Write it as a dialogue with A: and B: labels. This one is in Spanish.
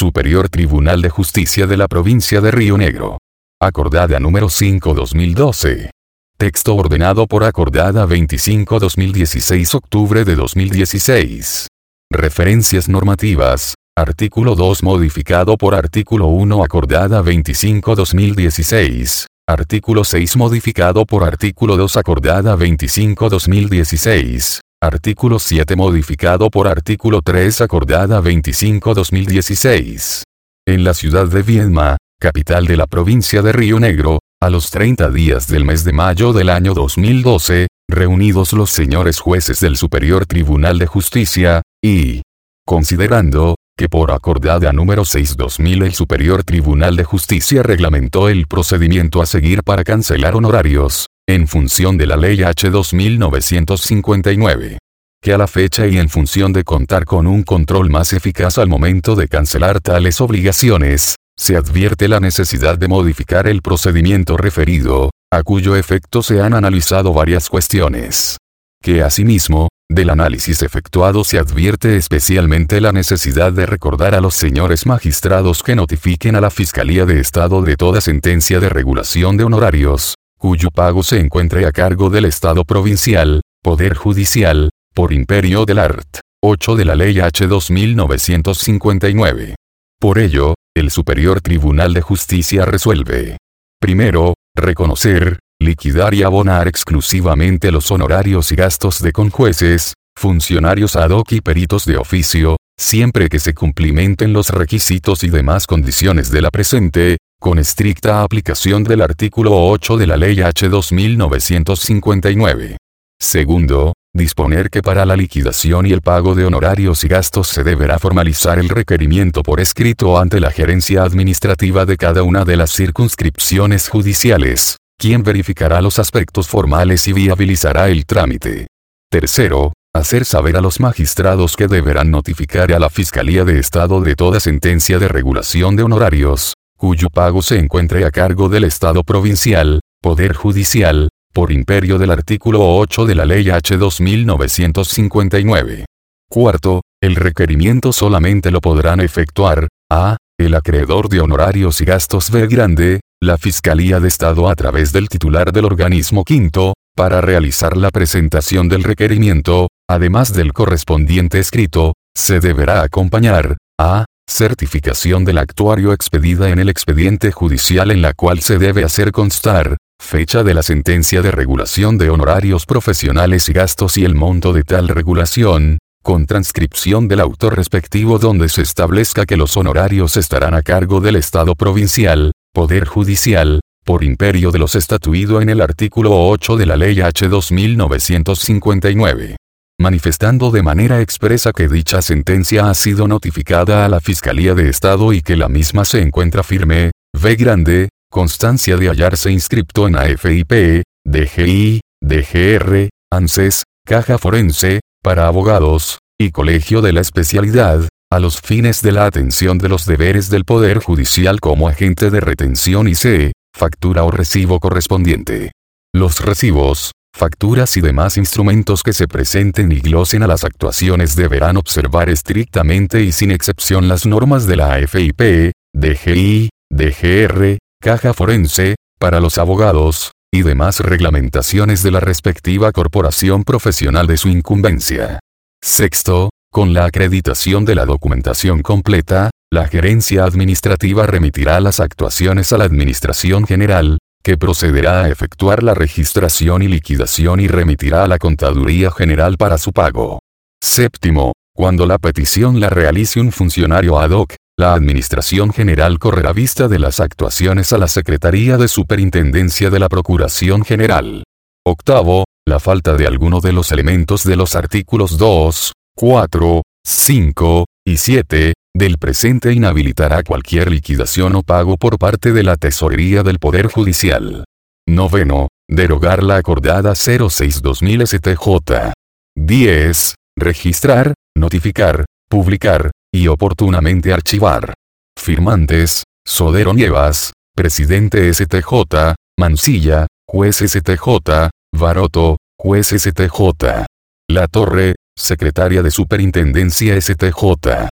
A: Superior Tribunal de Justicia de la Provincia de Río Negro. Acordada número 5/2012. Texto ordenado por Acordada 25/2016 octubre de 2016. Referencias normativas. Artículo 2 modificado por Artículo 1 Acordada 25/2016. Artículo 6 modificado por Artículo 2 Acordada 25/2016. Artículo 7 modificado por Artículo 3 Acordada 25/2016. En la ciudad de Viedma, capital de la provincia de Río Negro, a los 30 días del mes de mayo del año 2012, reunidos los señores jueces del Superior Tribunal de Justicia, y considerando que por Acordada número 6/2000 el Superior Tribunal de Justicia reglamentó el procedimiento a seguir para cancelar honorarios, en función de la Ley H. 2959. Que a la fecha y en función de contar con un control más eficaz al momento de cancelar tales obligaciones, se advierte la necesidad de modificar el procedimiento referido, a cuyo efecto se han analizado varias cuestiones. Que asimismo, del análisis efectuado se advierte especialmente la necesidad de recordar a los señores magistrados que notifiquen a la Fiscalía de Estado de toda sentencia de regulación de honorarios, cuyo pago se encuentre a cargo del Estado provincial, Poder Judicial, por imperio del art. 8 de la Ley H. 2959. Por ello, el Superior Tribunal de Justicia resuelve: primero, reconocer, liquidar y abonar exclusivamente los honorarios y gastos de conjueces, funcionarios ad hoc y peritos de oficio, siempre que se cumplimenten los requisitos y demás condiciones de la presente, con estricta aplicación del artículo 8 de la Ley H. 2959. Segundo, disponer que para la liquidación y el pago de honorarios y gastos se deberá formalizar el requerimiento por escrito ante la gerencia administrativa de cada una de las circunscripciones judiciales, quien verificará los aspectos formales y viabilizará el trámite. Tercero, hacer saber a los magistrados que deberán notificar a la Fiscalía de Estado de toda sentencia de regulación de honorarios, cuyo pago se encuentre a cargo del Estado provincial, Poder Judicial, por imperio del artículo 8 de la Ley H. 2959. Cuarto, el requerimiento solamente lo podrán efectuar: a. el acreedor de honorarios y gastos; b. la Fiscalía de Estado a través del titular del organismo. Quinto, para realizar la presentación del requerimiento, además del correspondiente escrito, se deberá acompañar: a. certificación del actuario expedida en el expediente judicial en la cual se debe hacer constar fecha de la sentencia de regulación de honorarios profesionales y gastos y el monto de tal regulación, con transcripción del autor respectivo donde se establezca que los honorarios estarán a cargo del Estado provincial, Poder Judicial, por imperio de los estatuido en el artículo 8 de la Ley H. 2959. Manifestando de manera expresa que dicha sentencia ha sido notificada a la Fiscalía de Estado y que la misma se encuentra firme; b. constancia de hallarse inscripto en AFIP, DGI, DGR, ANSES, Caja Forense, para abogados, y Colegio de la Especialidad, a los fines de la atención de los deberes del Poder Judicial como agente de retención; y c. factura o recibo correspondiente. Los recibos, facturas y demás instrumentos que se presenten y glosen a las actuaciones deberán observar estrictamente y sin excepción las normas de la AFIP, DGI, DGR, Caja Forense, para los abogados, y demás reglamentaciones de la respectiva corporación profesional de su incumbencia. Sexto, con la acreditación de la documentación completa, la gerencia administrativa remitirá las actuaciones a la Administración General, que procederá a efectuar la registración y liquidación y remitirá a la Contaduría General para su pago. Séptimo, cuando la petición la realice un funcionario ad hoc, la Administración General correrá vista de las actuaciones a la Secretaría de Superintendencia de la Procuración General. Octavo, la falta de alguno de los elementos de los artículos 2, 4, 5 y 7 del presente inhabilitará cualquier liquidación o pago por parte de la Tesorería del Poder Judicial. Noveno, derogar la Acordada 06/2000 STJ. 10. Registrar, notificar, publicar, y oportunamente archivar. Firmantes: Sodero Nievas, Presidente STJ, Mancilla, Juez STJ, Baroto, Juez STJ. La Torre, Secretaria de Superintendencia STJ.